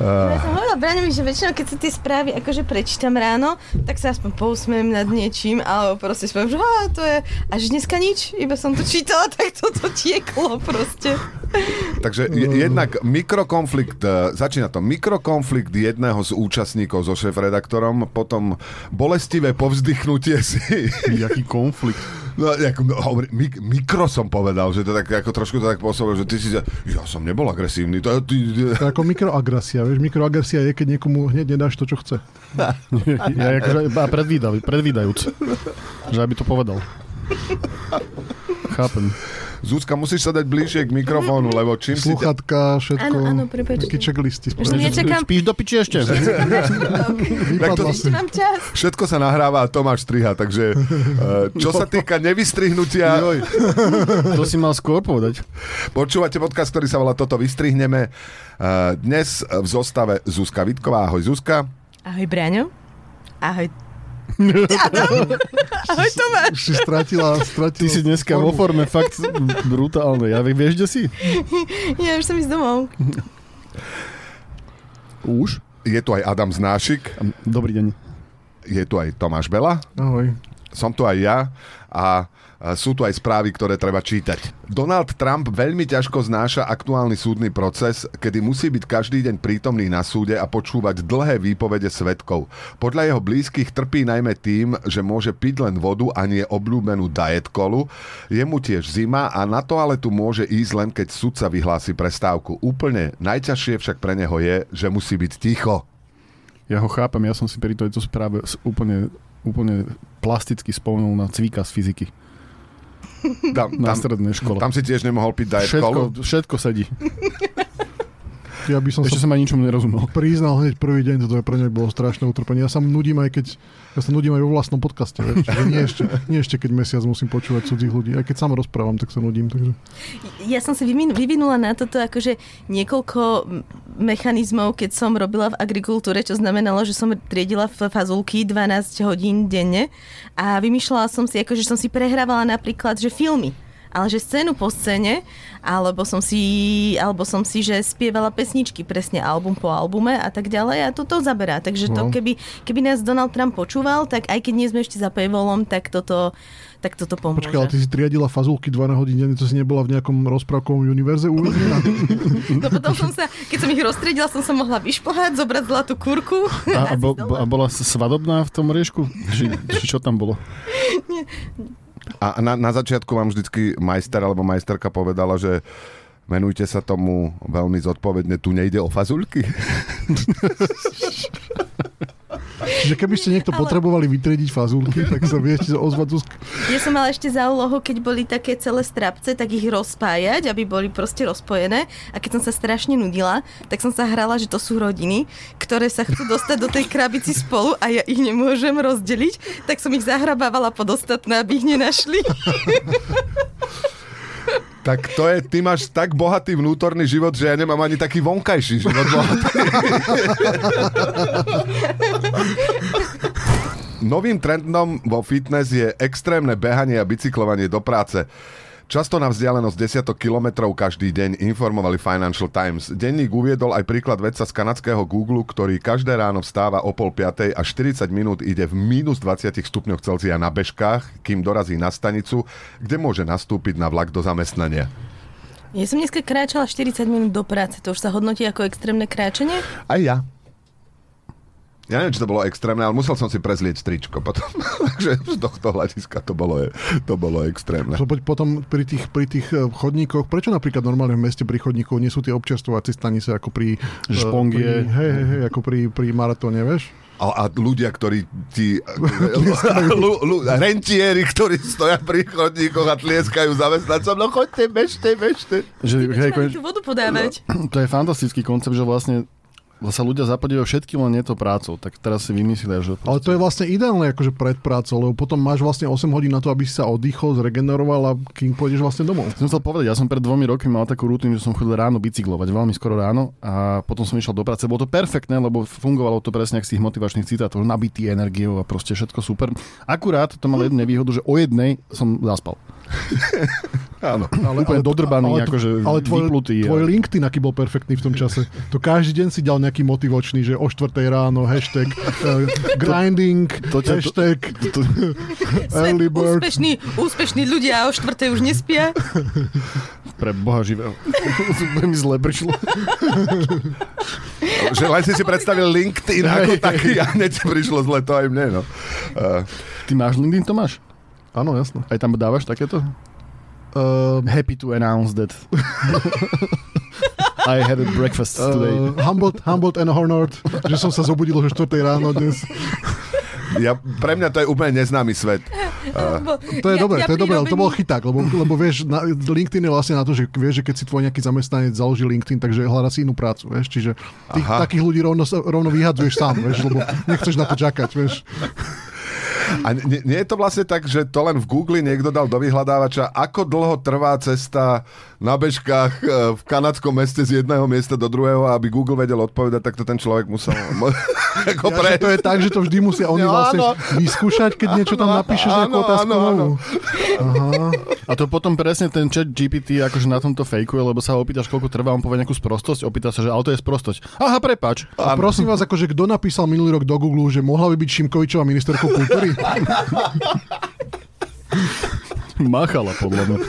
Ja som hovorila Braňovi, že väčšinou, keď si tie správy akože prečítam ráno, tak sa aspoň pousmiem nad niečím, alebo proste spomínam, že to je... Až dneska nič, iba som to čítala, tak toto tieklo proste. Takže jednak mikrokonflikt, začína to mikrokonflikt jedného z účastníkov so šéfredaktorom, potom bolestivé povzdychnutie si. Jaký konflikt? No, mikro som povedal, že to tak ako trošku to tak pôsobil, že ty si... Ja som nebol agresívny. To je ako mikroagresia, vieš, mikroagresia je, keď niekomu hneď nedáš to, čo chce. Ja akože predvídajúc, že aby to povedal. Chápem. Zuzka, musíš sa dať bližšie k mikrofónu, lebo čím si... Sluchatka, všetko. Áno, prepáčte. Taký checklisty. Spíš do piči ešte? Mám čas. Všetko sa nahráva a Tomáš striha, takže čo sa týka nevystrihnutia... To si mal skôr povedať. Počúvate podcast, ktorý sa volá Toto vystrihneme. Dnes v zostave Zuzka Vitková. Ahoj Zuzka. Ahoj Braňo. Ahoj Ahoj Tomáš. Už si stratila. Ty si dneska vo forme fakt brutálne. Ja vieš, kde si? Ja už som ísť domov. Už? Je tu aj Adam Znášik. Dobrý deň. Je tu aj Tomáš Bela. Ahoj. Som tu aj ja a sú tu aj správy, ktoré treba čítať. Donald Trump veľmi ťažko znáša aktuálny súdny proces, kedy musí byť každý deň prítomný na súde a počúvať dlhé výpovede svedkov. Podľa jeho blízkych trpí najmä tým, že môže piť len vodu a nie obľúbenú diet colu. Je mu tiež zima a na toaletu môže ísť len keď sudca vyhlási prestávku. Úplne najťažšie však pre neho je, že musí byť ticho. Ja ho chápem, ja som si pri tejto správe úplne plasticky spomenul na Cvíka z fyziky. Na strednej škole. Tam si tiež nemohol piť diet colu? Všetko sedí. Ja by som ešte som aj ničomu nerozumel. Priznal hneď prvý deň, toto je pre mňa bolo strašné utrpenie. Ja sa nudím aj vo vlastnom podcaste. Nie ešte keď mesiac musím počúvať cudzích ľudí. Aj keď sám rozprávam, tak sa nudím. Takže... Ja som si vyvinula na toto akože niekoľko mechanizmov, keď som robila v agrikultúre, čo znamenalo, že som triedila fazulky 12 hodín denne a vymýšľala som si, akože som si prehrávala napríklad, že filmy. Ale že scénu po scéne, alebo som si, že spievala pesničky presne album po albume a tak ďalej a to zaberá. Takže to, keby nás Donald Trump počúval, tak aj keď nie sme ešte za paywallom, tak toto pomôže. Počkaj, ale ty si triedila fazulky 12 hodín denne, to si nebola v nejakom rozprávkovom univerze uvedená? No potom keď som ich roztriedila, som sa mohla vyšplhať, zobrať zlatú kurku. A bola svadobná v tom riešku? Čo tam bolo? Nie. A na začiatku vám vždycky majster alebo majsterka povedala, že venujte sa tomu veľmi zodpovedne, tu nejde o fazulky. Že keby ste niekto potrebovali vytriediť fazulky, tak sa viete ozvať Zuzka. Ja som mala ešte za úlohu, keď boli také celé strapce, tak ich rozpájať, aby boli proste rozpojené. A keď som sa strašne nudila, tak som sa hrala, že to sú rodiny, ktoré sa chcú dostať do tej krabici spolu a ja ich nemôžem rozdeliť, tak som ich zahrabávala pod ostatné, aby ich nenašli. Tak to je, ty máš tak bohatý vnútorný život, že ja nemám ani taký vonkajší život bohatý. Novým trendom vo fitness je extrémne behanie a bicyklovanie do práce. Často na vzdialenosť desiatok kilometrov každý deň, informovali Financial Times. Denník uviedol aj príklad vedca z kanadského Google, ktorý každé ráno vstáva o 4:30 a 40 minút ide v minus 20 stupňoch Celzia na bežkách, kým dorazí na stanicu, kde môže nastúpiť na vlak do zamestnania. Ja som dneska kráčala 40 minút do práce. To už sa hodnotí ako extrémne kráčanie? Aj ja. Ja neviem, či to bolo extrémne, ale musel som si prezlieť tričko potom. Takže z tohto hľadiska to bolo extrémne. Potom pri tých chodníkoch, prečo napríklad normálne v meste pri chodníkoch nie sú tie občerstvovacie stanice ako pri Špongie, ako pri maratóne, vieš? A ľudia, ktorí rentieri, ktorí stoja pri chodníkoch a tlieskajú zamestnancom, no choďte, bežte. Mali tú vodu podávať. To je fantastický koncept, že vlastne sa ľudia zapodievajú všetkým, len nie to prácou. Tak teraz si vymyslia, že... Ale to je vlastne ideálne akože pred prácou, lebo potom máš vlastne 8 hodín na to, aby si sa oddychol, zregeneroval a kým pôjdeš vlastne domov. Som chcel povedať, ja som pred 2 rokmi mal takú rutinu, že som chodil ráno bicyklovať, veľmi skoro ráno a potom som išiel do práce. Bolo to perfektné, lebo fungovalo to presne ako z tých motivačných citátov, nabitý energiou a proste všetko super. Akurát to malo jednu nevýhodu, že o 1:00 som zaspal. Áno. Úplne dodrbaný, akože vyplutý. Tvoj LinkedIn, aký bol perfektný v tom čase. To každý deň si dal nejaký motivačný, že o 4 ráno, hashtag grinding, hashtag early bird. Úspešní ľudia o 4 už nespia. Pre Boha živého. Mi zle prišlo. Že len si predstavil LinkedIn ako taký a hneď prišlo zle, to aj mne, no. Ty máš LinkedIn, Tomáš? Áno, jasno. Aj tam dávaš takéto? Happy to announce that I had a breakfast today. Humbled and honored, že som sa zobudil o 4 ráno dnes. Pre mňa to je úplne neznámy svet. To je dobré, ale to bol chyták, lebo vieš, LinkedIn je vlastne na to, že vieš, že keď si tvoj nejaký zamestnanec založí LinkedIn, takže hľadá si inú prácu, vieš, čiže takých ľudí rovno vyhadzuješ sám, vieš, lebo nechceš na to čakať, vieš. A nie je to vlastne tak, že to len v Google niekto dal do vyhľadávača, ako dlho trvá cesta na bežkách v kanadskom meste z jedného miesta do druhého, aby Google vedel odpovedať, tak to ten človek musel to je tak, že to vždy musia oni vlastne vyskúšať, keď niečo tam napíšeš ako otázku novú. A to potom presne ten chat GPT akože na tomto fejkuje, lebo sa ho opýtaš, koľko trvá, on povie nejakú sprostosť, opýta sa, že ale to je sprostosť. Aha, prepáč. A prosím vás, akože kto napísal minulý rok do Google, že mohla by byť Šimkovičová ministerkou kultúry? Máchala, podľa mňa.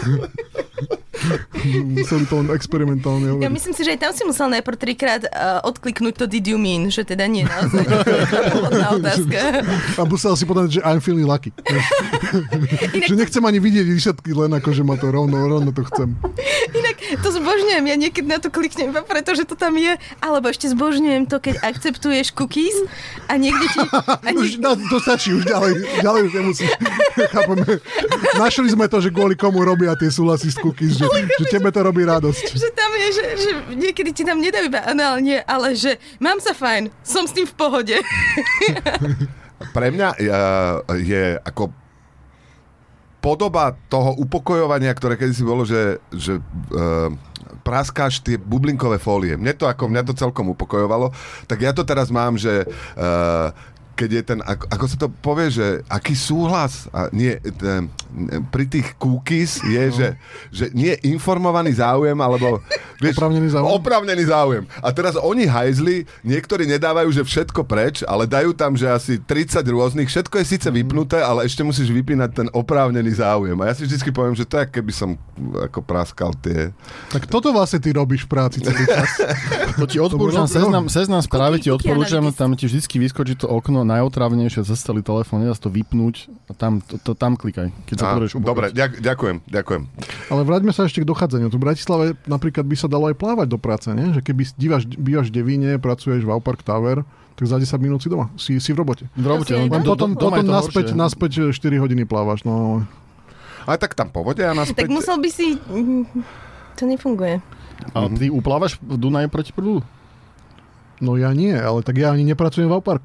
Museli to len experimentálne hovoriť. Ja myslím si, že aj tam si musel najprv 3-krát odkliknúť to did you mean, že teda nie naozaj pôvodná otázka. A musel si povedať, že I'm feeling lucky. Že nechcem ani vidieť výsledky, len ako, že ma to rovno to chcem. Inak to zbožňujem, ja niekedy na to kliknem, pretože to tam je, alebo ešte zbožňujem to, keď akceptuješ cookies a niekde ti... To stačí, už ďalej už nemusíš. Chápeme. Našli sme to, že kvôli komu robia tie súhlasy s cookies, že tebe to robí radosť. Že tam je, že niekedy ti tam nedajú iba análne, ale že mám sa fajn, som s tým v pohode. Pre mňa je ako podoba toho upokojovania, ktoré kedysi bolo, že práskáš tie bublinkové fólie. Mňa to celkom upokojovalo. Tak ja to teraz mám, že keď je ten, ako sa to povie, že aký súhlas pri tých cookies je, že nie informovaný záujem, alebo vieš, oprávnený záujem. A teraz oni hajzli, niektorí nedávajú, že všetko preč, ale dajú tam, že asi 30 rôznych, všetko je síce vypnuté, ale ešte musíš vypínať ten oprávnený záujem. A ja si vždycky poviem, že to je, keby som ako praskal tie... Tak toto vlastne ty robíš v práci celý čas. To ti odporúčam, seznam správy ti odporúčam, tam ti vždycky vyskočí to okno najotrávnejšie, zase celý telefón, nedá to vypnúť a tam klikaj, keď sa potrebuješ upokojiť. Dobre, ďakujem. Ale vráťme sa ešte k dochádzaniu. Tu v Bratislave napríklad by sa dalo aj plávať do práce, nie? Že keby bývaš v Devíne, pracuješ v Aupark Tower, tak za 10 minút si doma. Si v robote. V robote. Potom naspäť 4 hodiny plávaš. No. Ale tak tam po vode a naspäť... Tak musel by si... To nefunguje. Ale ty uplávaš v Dunaji proti prúdu? No ja nie, ale tak ja ani nepracujem v Auparku.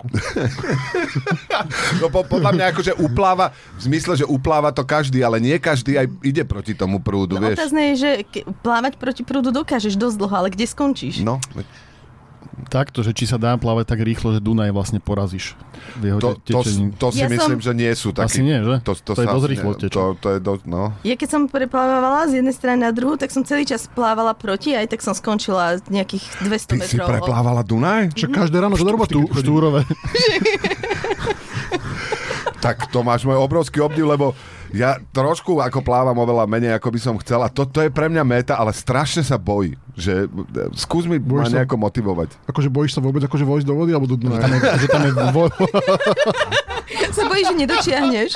No podľa mňa akože upláva, v zmysle, že upláva to každý, ale nie každý aj ide proti tomu prúdu, vieš. Otázne je, že plávať proti prúdu dokážeš dosť dlho, ale kde skončíš? No. Takto, že či sa dá plávať tak rýchlo, že Dunaj vlastne porazíš v jeho tečení. To si myslím, že nie sú takí. Asi nie, že? To je dosť rýchlo teče. To je dosť, no. Ja keď som preplávala z jednej strany na druhú, tak som celý čas plávala proti, aj tak som skončila nejakých 200 metrov. Ty si preplávala Dunaj? Čo každé ráno do roboty. Štúrové. Tak to máš môj obrovský obdiv, lebo ja trošku ako plávam oveľa menej, ako by som chcel. A to je pre mňa méta, ale strašne sa bojí. Že skús mi ma nejako motivovať. Akože bojíš sa vôbec akože vojsť do vody alebo do Dunaja? Že tam je sa bojíš, že nedočiahneš?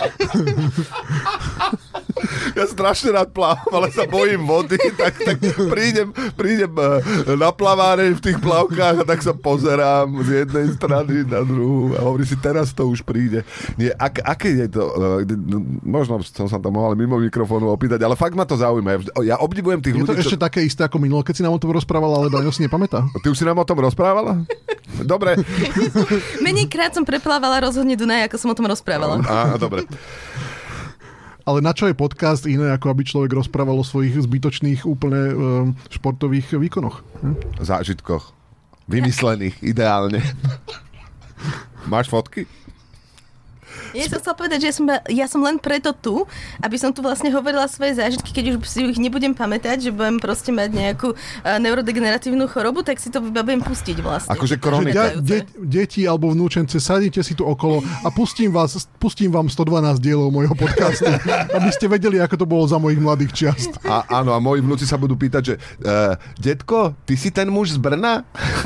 Ja strašne rád plávam, ale sa bojím vody, tak prídem na plaváreň v tých plavkách a tak sa pozerám z jednej strany na druhú a hovorím si, teraz to už príde. Nie, aké je to? Možno som sa tam mohol mimo mikrofónu opýtať, ale fakt ma to zaujíma. Ja obdivujem tých ľudí. Je to ešte také isté ako minulo, keď si nám o tom rozprávala, ale Daňo si nepamätá. Ty už si nám o tom rozprávala? Dobre. Menej krát som preplávala rozhodne Dunaj, ako som o tom rozprávala. Dobre. Ale na čo je podcast iné, ako aby človek rozprával o svojich zbytočných úplne športových výkonoch? Zážitkoch. Vymyslených, ideálne. Máš fotky? Ja som chcel povedať, že ja som len preto tu, aby som tu vlastne hovorila svoje zážitky, keď už si ich nebudem pamätať, že budem proste mať nejakú neurodegeneratívnu chorobu, tak si to budem pustiť vlastne. Akože kronika. Deti alebo vnúčence, sadnite si tu okolo a pustím vám 112 dielov môjho podcastu, aby ste vedeli, ako to bolo za mojich mladých čiast. Áno, a moji vnúci sa budú pýtať, že detko, ty si ten muž z Brna?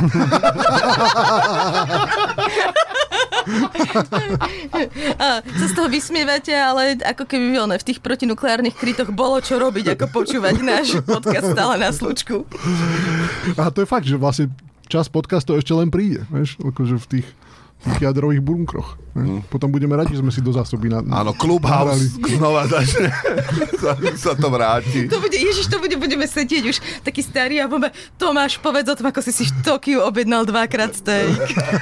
Sa z toho vysmievate, ale ako keby v tých protinukleárnych krytoch bolo čo robiť, ako počúvať náš podcast stále na slučku. A to je fakt, že vlastne čas podcastov ešte len príde, vieš, akože v tých jadrových bunkroch. Potom budeme radi, že sme si do zásoby áno, Clubhouse znova začne. sa to vráti. Budeme sedieť už taký starý a poďme, Tomáš, povedz o tom, ako si v Tokiu objednal 2-krát steak.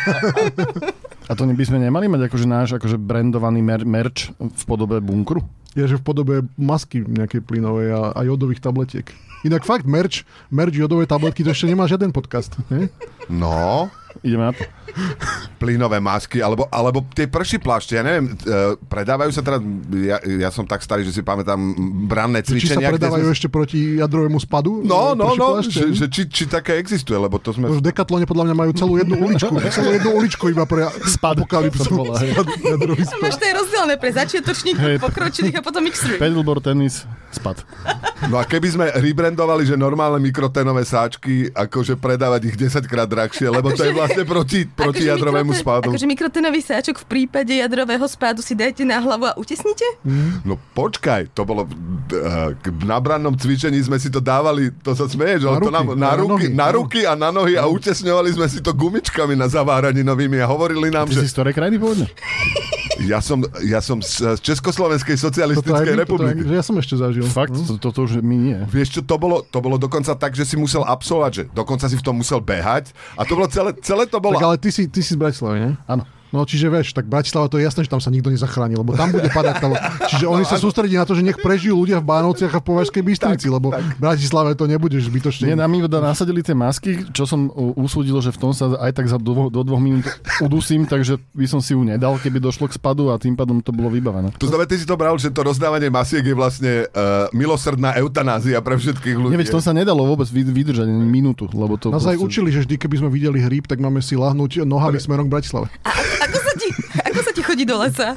A to by sme nemali mať akože náš brandovaný merch v podobe bunkru? Je, že v podobe masky nejakej plynovej a jodových tabletiek. Inak fakt, merch jodové tabletky, to ešte nemá žiaden podcast. Nie? No... Ideme na to. Plynové masky, alebo tie prší plášte, ja neviem, predávajú sa teraz, ja som tak starý, že si pamätám branné cvičenia. Či sa predávajú ešte proti jadrovému spadu? No, že či také existuje, lebo to sme... V Decathlone podľa mňa majú celú jednu uličku iba pre apokalypsu. Jadrový spad. Máš to je rozdielne pre začiatočníkov, pokročilých a potom extreme. Paddleboard, tenis, spad. No a keby sme rebrandovali, že normálne mikroténové sáčky, akože predávať ich 10-krát drahšie, lebo to je vlastne proti jadrovému spádu. Akože mikroténový sáčok v prípade jadrového spádu si dajte na hlavu a utesnite? No počkaj, to bolo na brannom cvičení sme si to dávali, to sa smeješ, ale to nám na ruky a na nohy a utesňovali sme si to gumičkami na zaváraninovými a hovorili nám, že... Ty si z ktorej krajiny pôvodne? Ja som z Československej socialistickej republiky. Ja som ešte zažil. Fakt? To už my nie. Vieš čo, to bolo dokonca tak, že si musel absolvovať, že dokonca si v tom musel behať a to bolo celé to bolo... Tak ale ty si z Bratislavy, nie? Áno. No čiže vieš, tak Bratislava to je jasné, že tam sa nikto nezachráni, lebo tam bude padať tam. Čiže oni sa sústredí na to, že nech prežijú ľudia v Bánovciach a v Považskej Bystrici, lebo v Bratislave to nebude zbytočne. Nie, nám iba nasadili tie masky, čo som usúdil, že v tom sa aj tak do 2 minút udusím, takže by som si ju nedal, keby došlo k spadu a tým pádom to bolo vybavené. To znamená, ty si to bral, že to rozdávanie masiek je vlastne milosrdná eutanázia pre všetkých ľudí. Neveď, to sa nedalo vôbec vydržať ani minútu, lebo to nás aj učili, že vždy, keby sme videli hríb, tak máme si lahnúť nohami smerom k Bratislave. Ako sa ti chodí do lesa?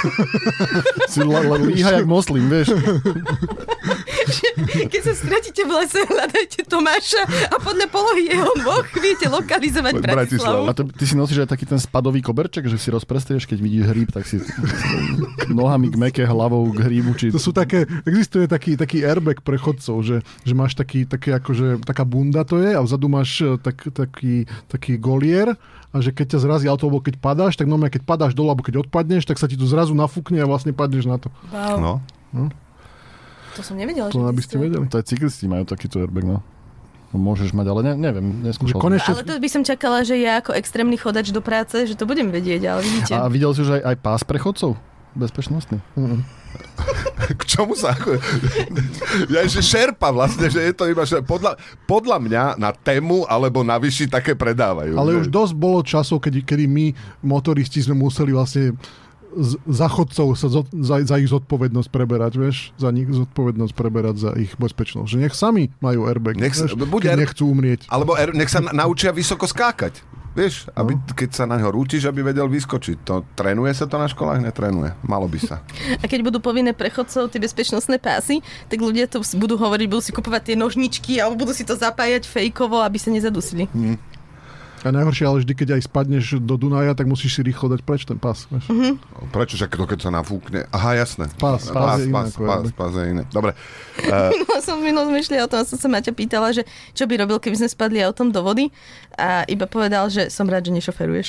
Si líha jak moslim, vieš. Keď sa stratíte v lese, hľadajte Tomáša a podľa polohy jeho nôh viete lokalizovať Bratislavu. A ty si nosíš aj taký ten spadový koberček, že si rozprestrieš, keď vidíš hríb, tak si nohami k meke, hlavou k hríbu. To sú existuje taký airbag pre chodcov, že máš taký akože, taká bunda to je a vzadu máš taký golier a že keď ťa zrazí auto, alebo keď padáš, tak normálne keď padáš dole, alebo keď odpadneš, tak sa ti to zrazu nafúkne a vlastne padneš na to. Wow. No. To som nevedela, to aby ste vedeli. To aj cyklisti majú takýto airbag, no. Môžeš mať, ale neviem, neskúšal. Ale to by som čakala, že ja ako extrémny chodač do práce, že to budem vedieť, ale vidíte. A videl si už aj pás pre chodcov? Bezpečnostný? K čomu sa... Ja ešte šerpa vlastne, že je to iba... Podľa mňa na tému alebo na vyšší také predávajú. Ale už dosť bolo časov, kedy my, motoristi, sme museli vlastne za chodcov za ich zodpovednosť preberať, vieš? Za nich zodpovednosť preberať za ich bezpečnosť. Že nech sami majú airbag, keď nechcú umrieť. Alebo nech sa naučia vysoko skákať. Vieš, aby, keď sa na ňo rútiš, aby vedel vyskočiť. Trénuje sa to na školách? Netrénuje. Malo by sa. A keď budú povinné pre chodcov tie bezpečnostné pásy, tak ľudia to budú hovoriť, budú si kupovať tie nožničky alebo budú si to zapájať fejkovo, aby sa nezadusili. A najhoršie, ale vždy, keď aj spadneš do Dunaja, tak musíš si rýchlo dať preč ten pás. Prečo? Však to, keď sa nafúkne. Aha, jasné. Pás je iné. Dobre. Som minul zmyšľala o tom, som sa Maťa pýtala, že čo by robil, keby sme spadli autom do vody a iba povedal, že som rád, že nešoferuješ.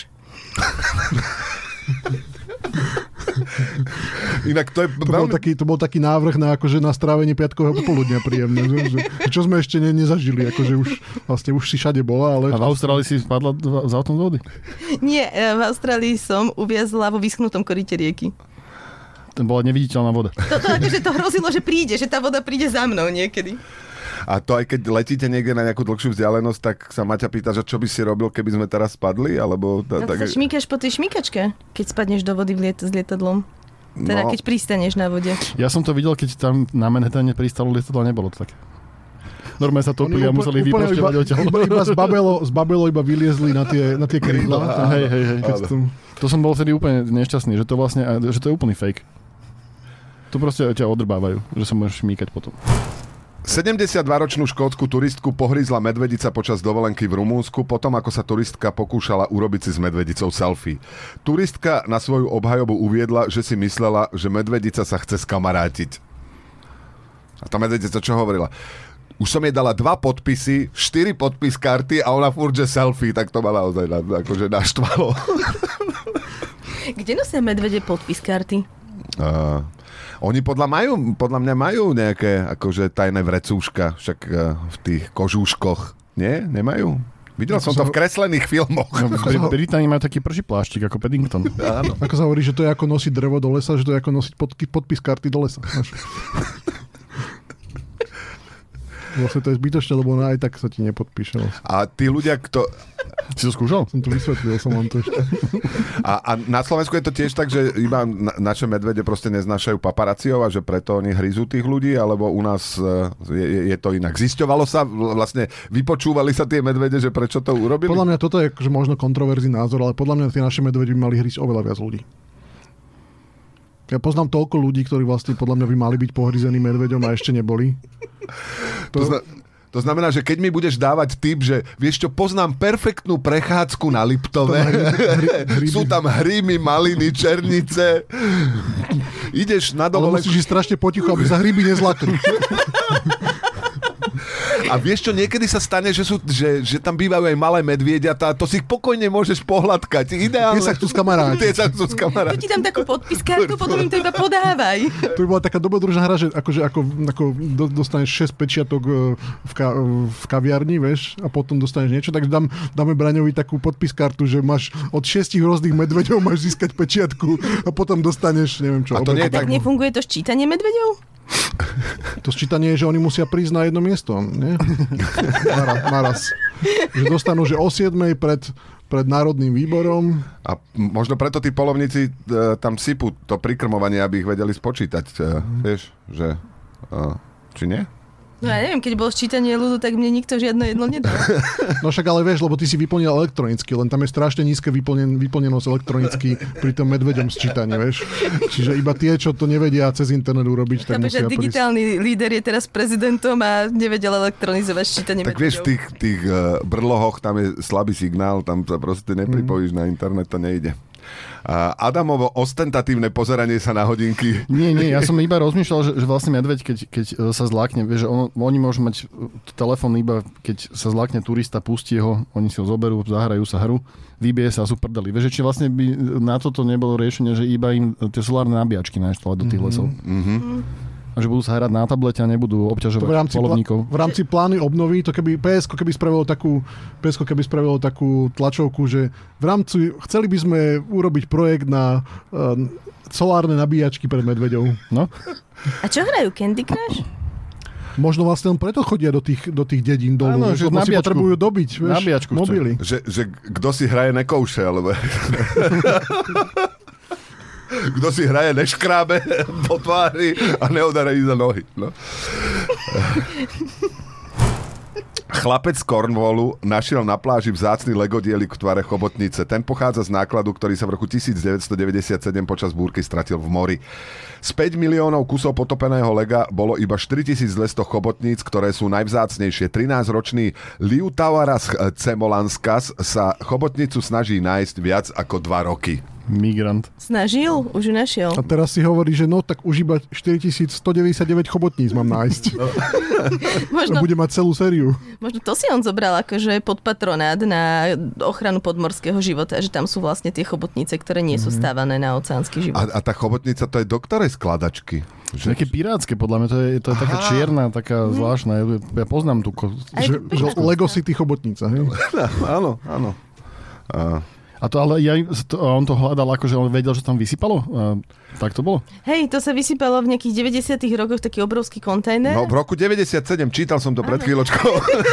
Inak to bol taký návrh na, akože na strávenie piatkového popoludnia príjemné. Čo sme ešte nezažili, akože už si všade bola, ale... A v Austrálii si spadla z autom do vody? Nie, v Austrálii som uviazla vo vyschnutom koryte rieky. To bola neviditeľná voda. To akože to hrozilo, že tá voda príde za mnou niekedy. A to aj keď letíte niekde na nejakú dlhšiu vzdialenosť, tak sa Maťa pýta, že čo by si robil, keby sme teraz spadli? Alebo tak sa šmíkaš po tej šmíkačke, keď spadneš do vody s lietadlom. Teda keď pristaneš na vode. Ja som to videl, keď tam na Manhattane pristalo lietadlo, nebolo to také. Normálne sa topili a museli vyprošťovať odtiaľ. Iba z babelo iba vyliezli na tie krídla. Hej. To som bol vtedy úplne nešťastný, že to vlastne, že to je úplný fake. To proste ťa odrbávajú, že sa môžeš šmíkať potom. 72-ročnú škótsku turistku pohrízla medvedica počas dovolenky v Rumúnsku potom, ako sa turistka pokúšala urobiť si s medvedicou selfie. Turistka na svoju obhajobu uviedla, že si myslela, že medvedica sa chce skamarátiť. A tá medvedica čo hovorila? Už som jej dala 2 podpisy, 4 podpis karty a ona furt, že selfie, tak to ma naozaj akože naštvalo. Kde nosia medvede podpis karty? Oni podľa mňa majú nejaké akože tajné vrecúška, však v tých kožúškoch. Nie? Nemajú? Videl som to v kreslených filmoch. V Británii majú taký prší pláštik ako Paddington. Áno. Ako sa hovorí, že to je ako nosiť drevo do lesa, že to je ako nosiť podpis karty do lesa. Vlastne to je zbytočné, lebo aj tak sa ti nepodpíše. A tí ľudia, kto... Si to skúšal? Som to vysvetlil, som vám to ešte. A na Slovensku je to tiež tak, že iba naše medvede proste neznášajú paparaciov a že preto oni hryzú tých ľudí, alebo u nás je to inak. Zisťovalo sa, vlastne vypočúvali sa tie medvede, že prečo to urobili? Podľa mňa toto je akože možno kontroverzný názor, ale podľa mňa tie naše medvede by mali hryzť oveľa viac ľudí. Ja poznám toľko ľudí, ktorí vlastne podľa mňa by mali byť pohryzení medveďom a ešte neboli. To znamená, že keď mi budeš dávať tip, že vieš čo, poznám perfektnú prechádzku na Liptove, sú tam hrímy, maliny, černice, ideš na dovolenku... Ale musíš ísť strašne potichu, aby sa hríby nezlakli. A vieš čo, niekedy sa stane, že tam bývajú aj malé medviediatá, to si ich pokojne môžeš pohľadkať. Ideálne. Tie sa chcú skamarátiť. Tu ti tam takú podpiskartu, potom im to iba podávaj. To by bola taká dobrodružná hra, že ako dostaneš 6 pečiatok v kaviarni, vieš, a potom dostaneš niečo, tak dáme Braňovi takú podpiskartu, že máš od 6 rôznych medveďov máš získať pečiatku a potom dostaneš, neviem čo. A to nie tak nefunguje to ščítanie medveďov? To sčítanie je, že oni musia prísť na jedno miesto, nie? Naraz. Že dostanú, že o 7:00 pred Národným výborom. A možno preto tí polovníci tam sypú to prikrmovanie, aby ich vedeli spočítať. Vieš, že... či nie? No ja neviem, keď bolo sčítanie ľudu, tak mne nikto žiadne jedlo nedal. No však ale vieš, lebo ty si vyplnil elektronicky, len tam je strašne nízke vyplnenosť elektronicky pri tom medveďom sčítanie, vieš. Čiže iba tie, čo to nevedia cez internet urobiť, tak musia prísť. Digitálny líder je teraz prezidentom a nevedel elektronizovať sčítanie medveďov. Tak vieš, v tých brlohoch tam je slabý signál, tam sa proste nepripojíš na internet, to nejde. Adamovo ostentatívne pozeranie sa na hodinky. Nie, ja som iba rozmýšľal, že vlastne medveď, keď sa zlákne, vieš, že oni môžu mať telefón iba, keď sa zlákne turista, pustí ho, oni si ho zoberú, zahrajú sa hru, vybije sa a sú prdeli. Vieš, či vlastne by na toto nebolo riešenie, že iba im tie solárne nabíjačky naštvali do tých lesov. A že budú sa hrať na tablete a nebudú obťažovať polovníkov. V rámci plány obnovy, to keby PSK spravilo takú tlačovku, že v rámci chceli by sme urobiť projekt na solárne nabíjačky pre medveďov. No? A čo hrajú? Candy Crush? Možno vlastne preto chodia do tých dedín dolu. Áno, že si potrebujú dobiť, vieš, mobily. Že kto si hraje nekouše, alebo... Kto si hraje, neškrábe po tvári a neodarají za nohy. No. Chlapec z Cornwallu našiel na pláži vzácny legodielik v tvare chobotnice. Ten pochádza z nákladu, ktorý sa v roku 1997 počas búrky stratil v mori. Z 5 miliónov kusov potopeného lega bolo iba 4200 chobotníc, ktoré sú najvzácnejšie. 13-ročný Liutauras Cemolanskas sa chobotnicu snaží nájsť viac ako 2 roky. Migrant. Snažil? Už ju našiel. A teraz si hovorí, že no, tak už iba 4199 chobotníc mám nájsť. Možno, bude mať celú sériu. Možno to si on zobral akože pod patronát na ochranu podmorského života, že tam sú vlastne tie chobotnice, ktoré nie sú stávané na oceánsky život. A tá chobotnica, to je do ktorej skladačky? Také pirátske, podľa mňa, to je taká čierna, taká zvláštna. Ja poznám tú... Že Lego City chobotnica, hej? Áno. A to ale on to hľadal, akože on vedel, že tam vysypalo? Tak to bolo? Hej, to sa vysypalo v nejakých 90. rokoch, taký obrovský kontajner. No v roku 97, čítal som to pred chvíľočkou.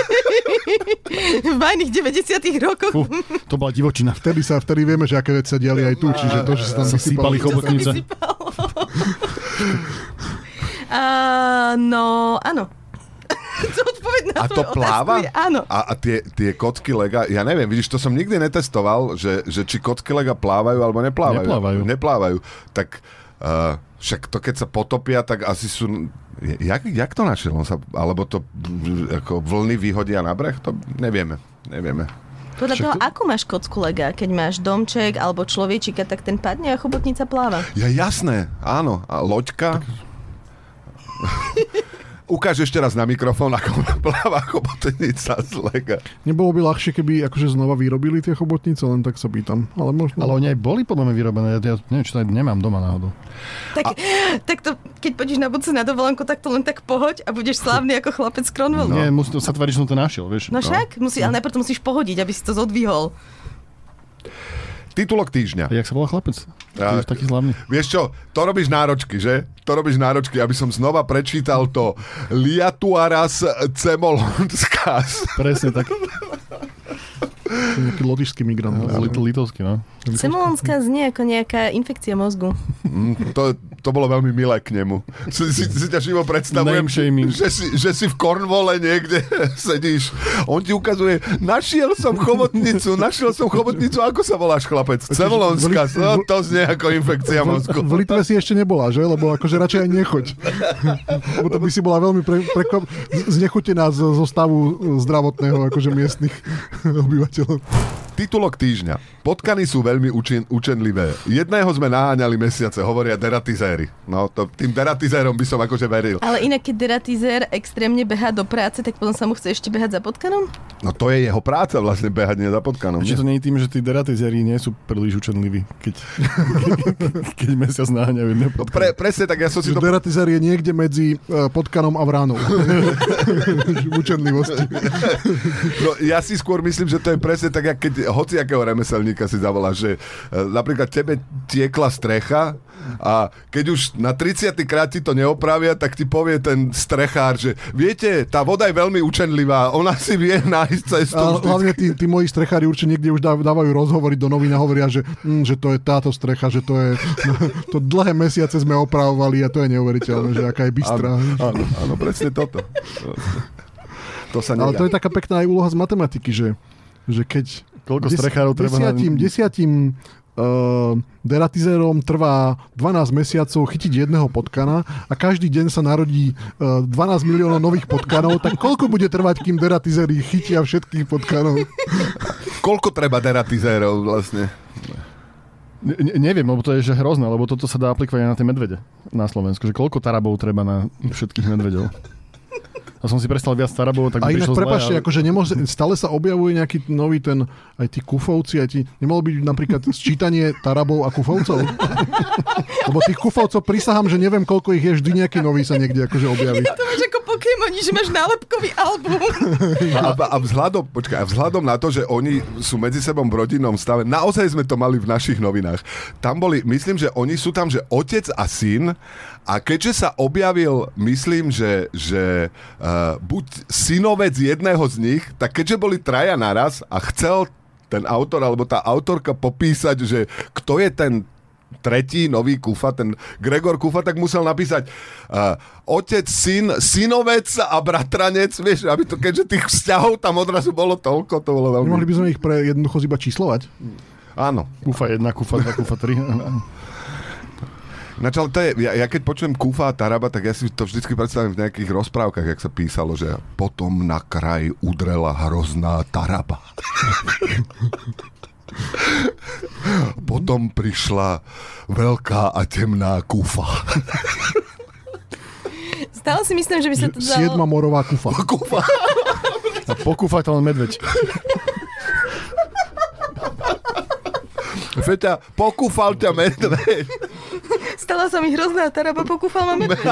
V bajných 90. rokoch. To bola divočina. Vtedy vieme, že aké veci sa diali aj tu, čiže to, že sa tam vysypali chobotnice. No, áno. A to pláva? Áno. A tie kocky lega, ja neviem, vidíš, to som nikdy netestoval, že či kocky lega plávajú alebo neplávajú. Neplávajú. Tak však to keď sa potopia, tak asi sú... Jak to našiel? Alebo to ako vlny vyhodia na breh? To nevieme. Podľa toho, ako máš kocku lega, keď máš domček alebo človečika, tak ten padne a chobotnica pláva. Ja jasné, áno. A loďka... Ukáž ešte raz na mikrofón, ako pláva chobotnica z lega. Nebolo by ľahšie, keby akože znova vyrobili tie chobotnice, len tak sa pýtam. Ale oni aj boli podľa mňa vyrobené. Ja neviem, čo to aj nemám doma náhodou. Tak to, keď pôjdeš na budúce na dovolenku, tak to len tak pohoď a budeš slávny ako chlapec z Cornwallu. No. Nie, musí to sa tváriť, že som to našiel, vieš. No však, ale najprv to musíš pohodiť, aby si to zodvihol. Titulok týždňa. Jak sa volá chlapec? Ja, taký slavný. Vieš čo, to robíš náročky, že? To robíš náročky, aby som znova prečítal to Liatuaras Cemolonskas. Presne tak. Nejaký lotyšský migrant. Litovský, no. Cemolonská znie ako nejaká infekcia mozgu. To bolo veľmi milé k nemu. Si ťa živo predstavujem, že si v Cornwalle niekde sedíš. On ti ukazuje, našiel som chobotnicu, ako sa voláš, chlapec? Cemolonská, to znie ako infekcia mozgu. V Litve si ešte nebola, že? Lebo akože radšej aj nechoď. Lebo to by si bola veľmi znechutená zo stavu zdravotného akože miestnych obyvateľov. Titulok týždňa. Potkany sú veľmi učenlivé. Jedného sme naháňali mesiace, hovoria deratizéri. No, tým deratizérom by som akože veril. Ale inak, keď deratizér extrémne behá do práce, tak potom sa mu chce ešte behať za potkanom? No to je jeho práca vlastne behať nie za potkanom. Čiže to nie je tým, že tí deratizéri nie sú príliš učenliví, keď mesiac naháňajú jedného potkana. Presne tak, ja som si to... Deratizér je niekde medzi potkanom a vránou. Učenlivosti. No ja si skôr myslím, že to je presne tak, jak keď hociakého remeselníka si zavoláš, že napríklad tebe tiekla strecha a keď už na 30. krát ti to neopravia, tak ti povie ten strechár, že viete, tá voda je veľmi učenlivá, ona si vie nájsť cestu. Hlavne tí moji strechári určite niekde už dávajú rozhovory do novín a hovoria, že to je táto strecha, že to je... To dlhé mesiace sme opravovali a to je neuveriteľné, že aká je bystrá. Áno, presne toto. To sa nedá. Ale to je taká pekná aj úloha z matematiky, že keď koľko strechárov treba desiatim deratizérom trvá 12 mesiacov chytiť jedného potkana a každý deň sa narodí 12 miliónov nových potkanov, tak koľko bude trvať, kým deratizéri chytia všetkých potkanov? Koľko treba deratizérov vlastne? Neviem, lebo to je že hrozné, lebo toto sa dá aplikovať na tie medvede na Slovensku, že koľko tarabov treba na všetkých medvedov. A som si prestal viac tarabov, tak by prišlo zle. A inak, prepáčte, akože stále sa objavuje nejaký nový aj tí kufovci, nemohlo byť napríklad sčítanie tarabov a kufovcov? Lebo tých kufovcov prisahám, že neviem, koľko ich je, vždy nejaký nový sa niekde akože objaví. Ja to máš ako Pokémoni, že máš nálepkový album. A vzhľadom na to, že oni sú medzi sebou v rodinnom stave, naozaj sme to mali v našich novinách. Tam boli, myslím, že oni sú tam, že otec a syn, a keďže sa objavil, myslím, že buď synovec jedného z nich, tak keďže boli traja naraz a chcel ten autor alebo tá autorka popísať, že kto je ten tretí nový Kufa, ten Gregor Kufa, tak musel napísať otec, syn, synovec a bratranec, vieš, aby to, keďže tých vzťahov tam odrazu bolo toľko, to bolo veľmi... Mohli by sme ich pre jednoducho iba číslovať? Áno. Kufa 1, Kufa 2, Kufa 3. To je, ja keď počujem Kufa a Taraba, tak ja si to vždycky predstavím v nejakých rozprávkach, jak sa písalo, že potom na kraj udrela hrozná Taraba. Potom prišla veľká a temná Kufa. Stále si myslím, že by sa to dalo... 7. morová Kufa. A pokúfať len medveď. Feťa, pokúfal ťa medveď. Stala sa mi hrozná Taraba, pokúfal ma medveď.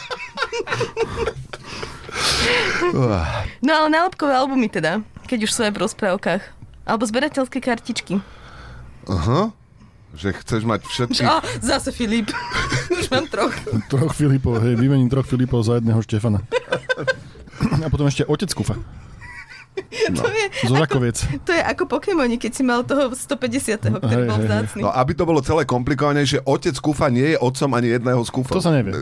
No ale nálepkové albumy teda, keď už sú aj v rozprávkach. Alebo zberateľské kartičky. Aha. Že chceš mať všetkých... Zase Filip. Už mám troch. Troch Filipov, hej, vymením troch Filipov za jedného Štefana. A potom ešte otec Kufa. No. Zo Žakoviec. To je ako Pokémoni, keď si mal toho 150. ktorý bol vzácny. No aby to bolo celé komplikovanejšie, otec Kufa nie je otcom ani jedného z Kufov. To sa nevie.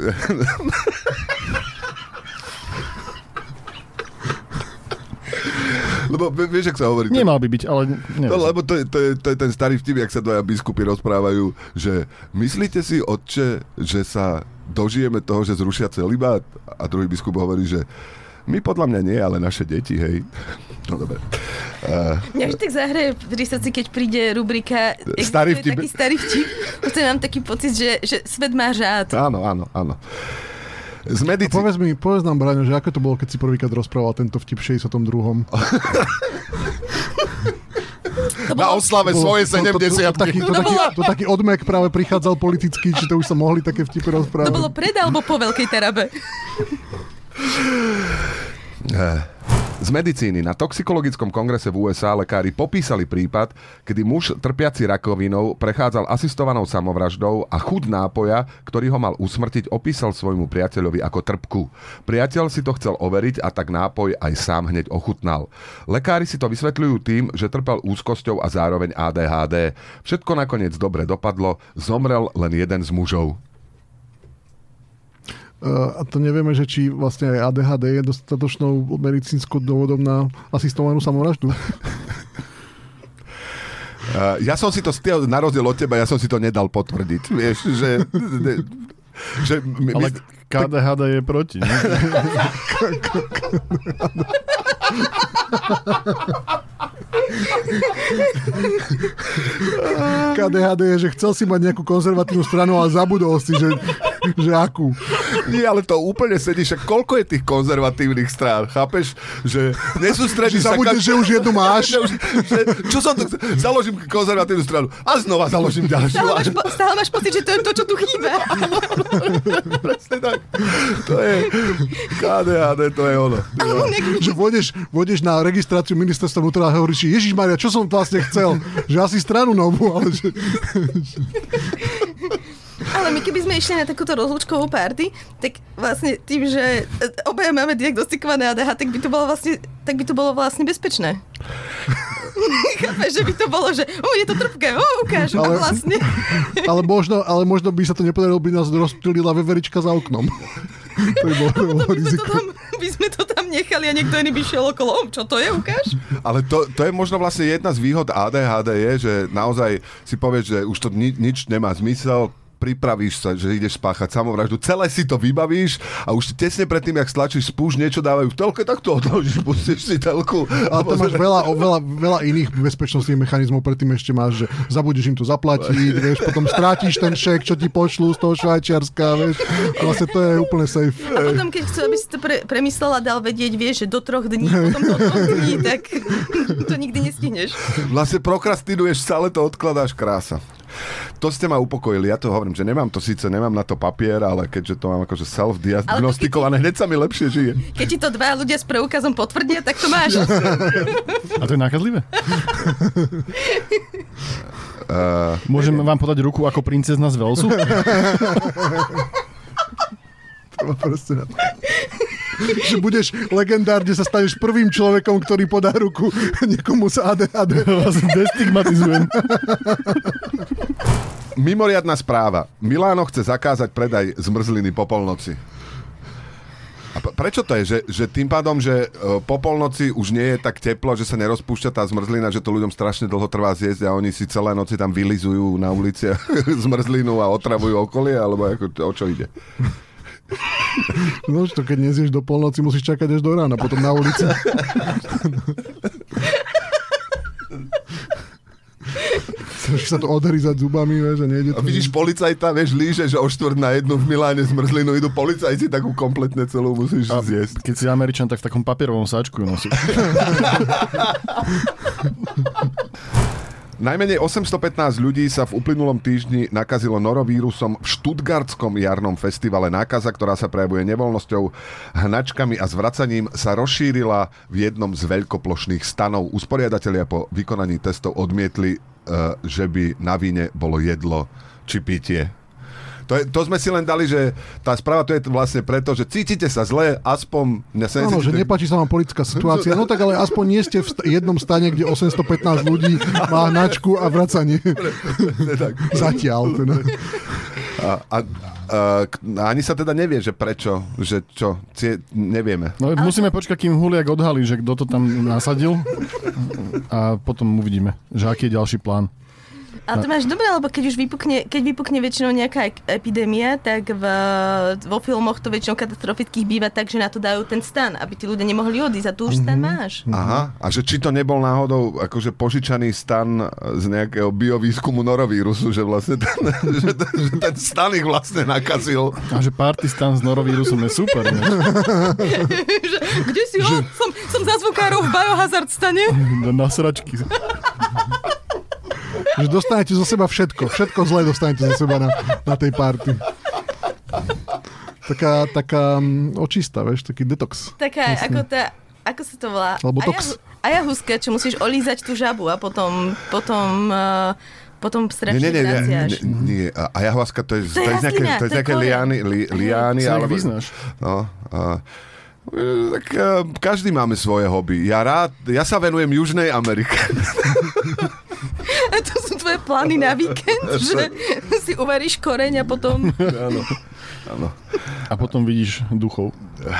Lebo vieš, ak sa hovorí... Nemal by byť, ale... No, lebo to je ten starý vtip, jak sa dvaja biskupy rozprávajú, že myslíte si, otče, že sa dožijeme toho, že zrušia celibát? A druhý biskup hovorí, že my podľa mňa nie, ale naše deti, hej. No dobre. Mňa už tak zahraje pri srdci, keď príde rubrika Starý vtip. Taký starý vtip. Už mám taký pocit, že svet má řád. Áno. Povedz nám, Braňo, že ako to bolo, keď si prvýkrát rozprával tento vtip v 62. Na oslave svoje 70. To taký odmek práve prichádzal politicky, či to už sa mohli také vtipy rozprávať. To bolo pred alebo po Veľkej Tarabe? Z medicíny. Na toxikologickom kongrese v USA lekári popísali prípad, kedy muž trpiaci rakovinou prechádzal asistovanou samovraždou a chuť nápoja, ktorý ho mal usmrtiť, opísal svojmu priateľovi ako trpku. Priateľ si to chcel overiť a tak nápoj aj sám hneď ochutnal. Lekári si to vysvetľujú tým, že trpel úzkosťou a zároveň ADHD. Všetko nakoniec dobre dopadlo, zomrel len jeden z mužov. A to nevieme, že či vlastne aj ADHD je dostatočnou medicínskou dôvodom na asistovanú samovraždu. Ja som si to, na rozdiel od teba, ja som si to nedal potvrdiť. Vieš, že ale KDHD je proti, ne? KDHD je, že chcel si mať nejakú konzervatívnu stranu, ale zabudol si, že akú. Nie, ale to úplne sedí, však koľko je tých konzervatívnych strán, chápeš? Že nesústredíš sa... Zabudneš, že už jednu máš. Čo som to... Založím konzervatívnu stranu a znova založím ďalšiu. Stále máš pocit, že to je to, čo tu chýba. Presne tak. To je KDHD, to je ono. Že vôjdeš na registráciu ministerstva vnútra a hovoríš, Ježišmaria, čo som vlastne chcel? Že asi stranu novú, ale že... Ale my keby sme išli na takúto rozlúčkovú party, tak vlastne tým, že obaja máme diagnostikované ADHD, tak by to bolo vlastne bezpečné. Chápeš, že by to bolo, že je to trpké, ukáž, a vlastne. Ale možno by sa to nepodarilo, by nás rozptýlila veverička za oknom. To by bolo riziko. By sme to tam nechali a niekto iný by šiel okolo. Čo to je, ukáž? Ale to je možno vlastne jedna z výhod ADHD je, že naozaj si povieš, že už to nič nemá zmysel, pripravíš sa, že ideš spáchať samovraždu, celé si to vybavíš a už tesne predtým, jak stlačíš spúšť, niečo dávajú v telke, tak to odložíš, pustíš si telku. Ale to máš veľa iných bezpečnostných mechanizmov, predtým ešte máš, že zabudíš im to zaplatiť, vieš, potom strátiš ten šek, čo ti pošlú z toho Švajčiarska, vieš. Vlastne to je úplne safe. A potom, keď chcú, aby si to premyslel a dal vedieť, vieš, že do 3 dní, potom do 2 dní, tak to nikdy nestihneš. Vlastne prokrastinuješ, stále to odkladáš, krása. To ste ma upokojili, ja to hovorím, že nemám na to papier, ale keďže to mám akože self-diagnostikované, hneď sa mi lepšie žije. Keď ti to 2 ľudia s preukazom potvrdia, tak to máš. A to je nákazlivé? Môžem vám podať ruku ako princezna z Velsu? Proste na to. Že budeš legendárne, sa staneš prvým človekom, ktorý podá ruku niekomu z ADHD. Vás destigmatizujem. Mimoriadna správa. Miláno chce zakázať predaj zmrzliny po polnoci. A prečo to je? Že tým pádom, že po polnoci už nie je tak teplo, že sa nerozpúšťa tá zmrzlina, že to ľuďom strašne dlho trvá zjesť a oni si celé noci tam vylizujú na ulici zmrzlinu a otravujú okolie, alebo o čo ide? No, to keď nezješ do polnoci, musíš čakať až do rána, potom na ulici. Chceš sa to odhryzať zubami, vieš, a nejde to. A vidíš policajta, vieš, líže, že o 1:45 v Miláne zmrzlinu idú policajti, takú kompletne celú musíš zjesť. Keď si Američan, tak v takom papierovom sáčku nosí. Najmenej 815 ľudí sa v uplynulom týždni nakazilo norovírusom v štutgartskom jarnom festivale. Nákaza, ktorá sa prejavuje nevoľnosťou, hnačkami a zvracaním, sa rozšírila v jednom z veľkoplošných stanov. Usporiadatelia po vykonaní testov odmietli že by na víne bolo jedlo či pitie. To sme si len dali, že tá správa to je vlastne preto, že cítite sa zle, aspoň... Áno, že nepáči sa vám politická situácia, no tak ale aspoň nie ste v jednom stane, kde 815 ľudí má hnačku a vracanie. Zatiaľ. Teda. Ani sa teda nevie, že prečo, že čo, nevieme. No, musíme počkať, kým Huliak odhalí, že kto to tam nasadil a potom uvidíme, že aký je ďalší plán. Ale to máš dobré, lebo keď vypukne väčšinou nejaká epidémia, tak vo filmoch to väčšinou katastrofických býva tak, že na to dajú ten stan, aby tí ľudia nemohli odísť a tu už stan máš. Aha, a že či to nebol náhodou akože požičaný stan z nejakého biovýskumu norovírusu, že vlastne že ten stan ich vlastne nakazil. A že party stan z norovírusom je super, ne? Kde si ho? Som za zvukárov v Biohazard stane. Na sračky. Že dostanete zo seba všetko zlé dostanete zo seba na tej party. Taká očista, vieš, taký detox. Taká, ako sa to volá? Alebo tox. Ajahuska, čo musíš olízať tú žabu a potom strašne vraciaš. Nie, ajahuska to je nejaké liány. Co ich vyznáš? No, tak každý máme svoje hobby. Ja sa venujem Južnej Amerike. A to sú tvoje plány na víkend, že si uvaríš koreň a potom... Áno. A potom vidíš duchov.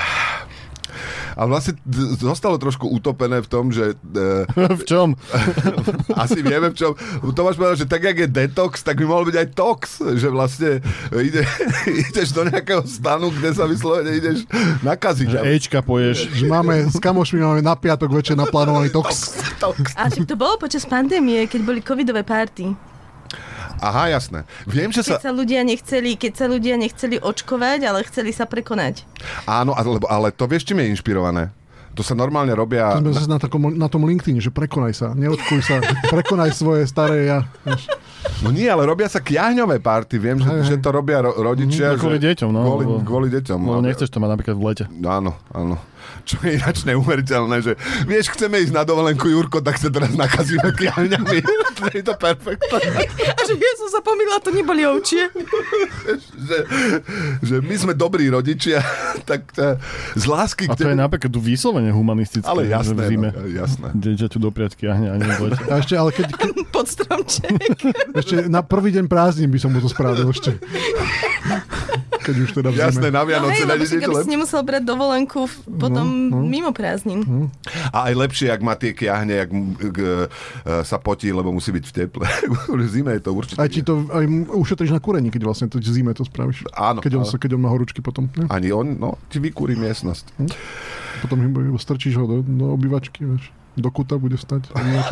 A vlastne zostalo trošku utopené v tom, že... V čom? Asi vieme v čom. Tomáš povedal, že tak, jak je detox, tak by mohol byť aj tox. Že vlastne ideš do nejakého stanu, kde sa vyslovene ideš nakaziť. Že Ečka poješ. Že s kamošmi máme na piatok večer naplánovaný tox. A však to bolo počas pandémie, keď boli covidové party. Aha, jasné. Viem, že keď sa ľudia nechceli očkovať, ale chceli sa prekonať. Áno, ale to vieš, čím je inšpirované? To sa normálne robia... To sme zase na tom LinkedIne, že prekonaj sa, neočkuj sa, prekonaj svoje staré ja. No nie, ale robia sa kiahňové party. Viem, že to robia rodičia. Kvôli deťom, no. Kvôli deťom. No, nechceš to mať napríklad v lete. Áno. Čo je ináč neuveriteľné, že vieš, chceme ísť na dovolenku, Jurko, tak sa teraz nakazíme kiahňami. Je to perfektné. A že som sa pomýlila, to neboli ovčie. že my sme dobrí rodičia, tak z lásky... A to je napríklad vyslovene humanistické. Ale jasné, v zime. Jasné. Dieťaťu dopriať kiahne a nie v lete. A ešte, ale keď... Pod stromček. Ešte na prvý deň prázdnin by som mu to spravil ešte. Keď už teda v zime. Jasné, na Vianoce aby si nemusel brať dovolenku potom mimo prázdnin. A aj lepšie, ak má tie kiahne, jak sa potí, lebo musí byť v teple. V zime je to určite. Aj ti to aj ušetríš na kúrení, keď vlastne to v zime to spravíš. Áno. Keď on má horúčky potom. Ne? Ani on, ti vykúri miestnosť. Potom strčíš ho do obývačky, vieš. Do kuta bude stať.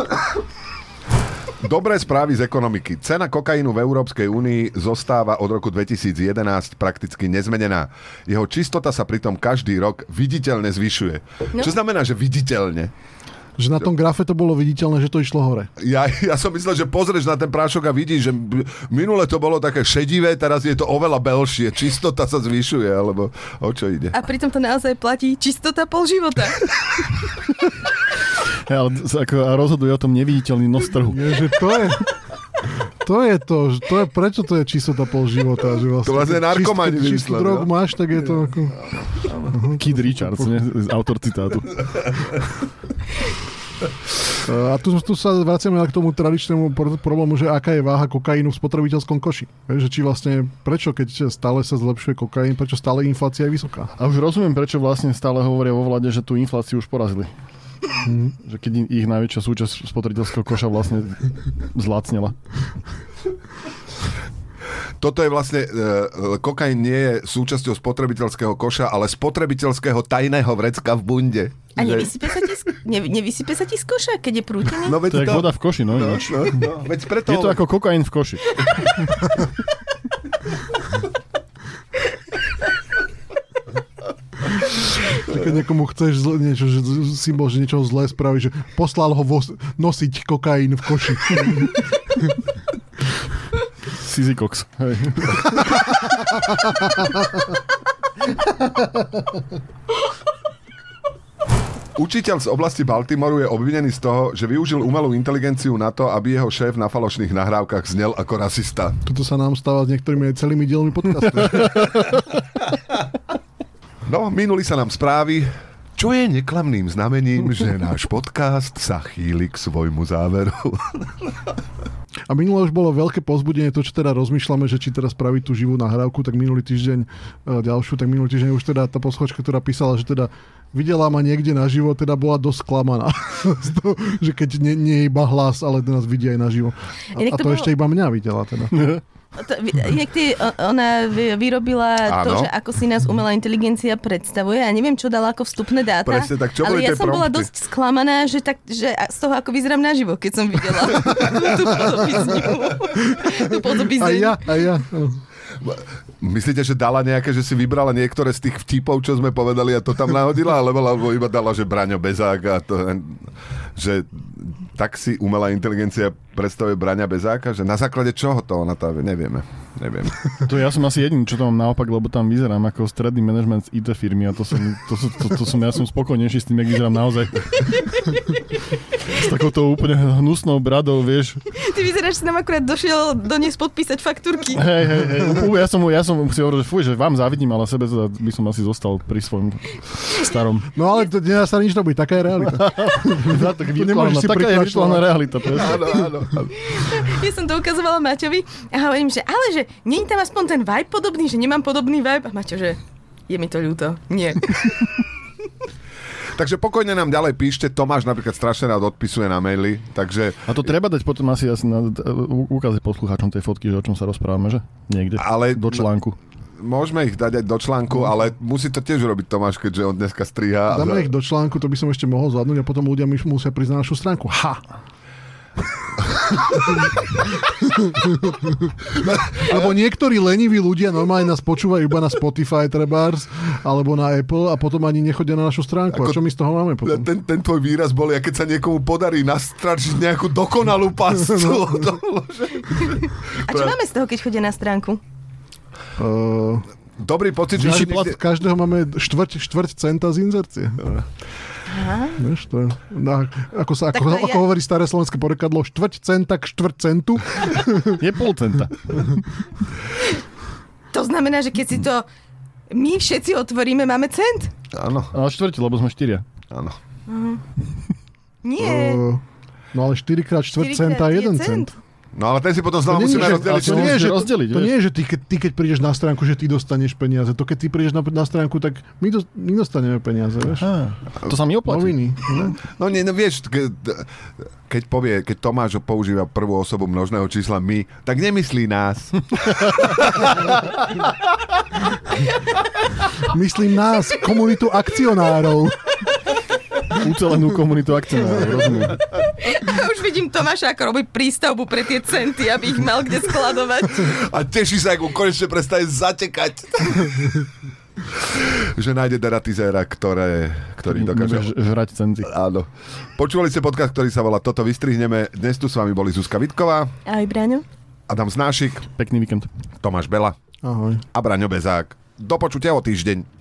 Dobré správy z ekonomiky. Cena kokainu v Európskej únii zostáva od roku 2011 prakticky nezmenená. Jeho čistota sa pritom každý rok viditeľne zvyšuje. No. Čo znamená, že viditeľne? Že na tom grafe to bolo viditeľné, že to išlo hore. Ja som myslel, že pozrieš na ten prášok a vidíš, že minule to bolo také šedivé, teraz je to oveľa belšie. Čistota sa zvyšuje, alebo o čo ide? A pritom to naozaj platí čistota pol života. Ale rozhoduje o tom neviditeľný nos trhu. Je, že to je prečo to je čistota pol života. Že vlastne to vlastne narkomani vymysleli. Čistú drogu máš, tak je to ako... Keith Richards, autor citátu. A tu sa vraciame k tomu tradičnému problému, že aká je váha kokainu v spotrebiteľskom koši. Že či vlastne, prečo keď stále sa zlepšuje kokain, prečo stále inflácia je vysoká. A už rozumiem, prečo vlastne stále hovoria vo vláde, že tú infláciu už porazili. Že keď ich najväčšia súčasť spotrebiteľského koša vlastne zlacnela. Toto je vlastne, kokain nie je súčasťou spotrebiteľského koša, ale spotrebiteľského tajného vrecka v bunde. A nevysype sa ti z koša, keď je prútený? No, to je voda v koši, no. Veď preto... Je to ako kokain v koši. Keď niekomu chceš niečo, že symbol, že niečo zlé spraví, že poslal ho nosiť kokain v koši. Sizzy Cox. Hej. Učiteľ z oblasti Baltimoru je obvinený z toho, že využil umelú inteligenciu na to, aby jeho šéf na falošných nahrávkach znel ako rasista. Toto sa nám stáva s niektorými celými dielmi podcastu. No, minuli sa nám správy, čo je neklamným znamením, že náš podcast sa chýli k svojmu záveru. A minulé už bolo veľké povzbudenie, to, čo teda rozmýšľame, že či teraz spraviť tú živú nahrávku, tak minulý týždeň už teda tá posluchačka, ktorá písala, že teda videla ma niekde naživo, teda bola dosť sklamaná. Že keď nie je iba hlas, ale nás vidí aj naživo. A to ešte iba mňa videla teda. Ona vyrobila to, že ako si nás umelá inteligencia predstavuje a neviem, čo dala ako vstupné dáta. Presne, tak čo ale ja som bola dosť sklamaná, že z toho, ako vyzerám naživo, keď som videla tú podobizňu. A ja. Myslíte, že dala nejaké, že si vybrala niektoré z tých vtipov, čo sme povedali a to tam nahodila, alebo iba dala, že Braňo Bezák a to, že tak si umelá inteligencia predstavuje Braňa Bezáka, že na základe čoho to ona tam nevieme. To ja som asi jediný, čo to mám naopak, lebo tam vyzerám ako stredný manažment z IT firmy a ja som spokojnejší s tým, jak vyzerám naozaj. S takouto úplne hnusnou bradou, vieš. Ty vyzeráš, si nám akurát došiel doniesť podpísať faktúrky. Hej. Ja som si hovoril, že vám závidím, ale sebe by som asi zostal pri svojom starom. No ale to nedá sa nič robiť, taká je realita. Taká je virtuálna realita. Áno. Ja som to ukazovala Maťovi a hovorím, že nie je tam aspoň ten vibe podobný, že nemám podobný vibe. A Maťo, že je mi to ľúto. Nie. Takže pokojne nám ďalej píšte. Tomáš napríklad strašne rád odpisuje na maily, takže... A to treba dať potom asi ukázať poslucháčom tej fotky, že o čom sa rozprávame, že? Niekde, do článku. Môžeme ich dať aj do článku, ale musí to tiež robiť Tomáš, keďže on dneska strihá. Dáme ich do článku, to by som ešte mohol zvládnuť a potom ľudia musia prísť na našu stránku. Lebo niektorí leniví ľudia normálne nás počúvajú iba na Spotify trebárs, alebo na Apple a potom ani nechodia na našu stránku. A čo my z toho máme potom? Ten tvoj výraz bol, keď sa niekomu podarí nastračiť nejakú dokonalú pascu. A čo máme z toho, keď chodia na stránku? Dobrý pocit, že každého máme štvrť centa z inzercie. Vieš, to je, ako hovorí staré slovenské porekadlo, štvrť centa k štvrť centu. Je pol centa. To znamená, že keď si to my všetci otvoríme, máme cent? Áno. Ale štvrť, lebo sme 4. Áno. Nie. No ale 4 krát štvrť centa je 1 cent. No ale ten si potom znova musíme rozdeliť. To nie je, že ty keď prídeš na stránku, že ty dostaneš peniaze. To keď ty prídeš na stránku, tak my dostaneme peniaze, vieš? To sa mi oplatí. Noviny. No nie, no vieš, keď Tomáš používa prvú osobu množného čísla my, tak nemyslí nás. Myslím nás, komunitu akcionárov. Ucelenú komunitu akcionárov, rozumiem. Už vidím Tomáša, ako robí prístavbu pre tie centy, aby ich mal kde skladovať. A teší sa, ako konečne prestane zatekať. Že nájde deratizéra, ktorý dokáže... Žrať centy. Áno. Počúvali ste podcast, ktorý sa volá Toto vystrihneme. Dnes tu s vami boli Zuzka Vitková. Ahoj, Braňo. Adam Znášik. Pekný víkend. Tomáš Bela. Ahoj. A Braňo Bezák. Do počutia o týždeň.